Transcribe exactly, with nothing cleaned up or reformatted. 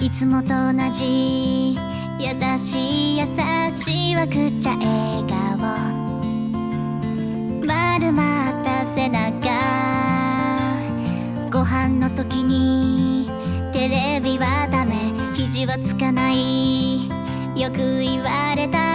いつもと同じ優しい優しいわくちゃ笑顔、丸まった背中、ご飯の時にテレビはダメ、肘はつかない、よく言われた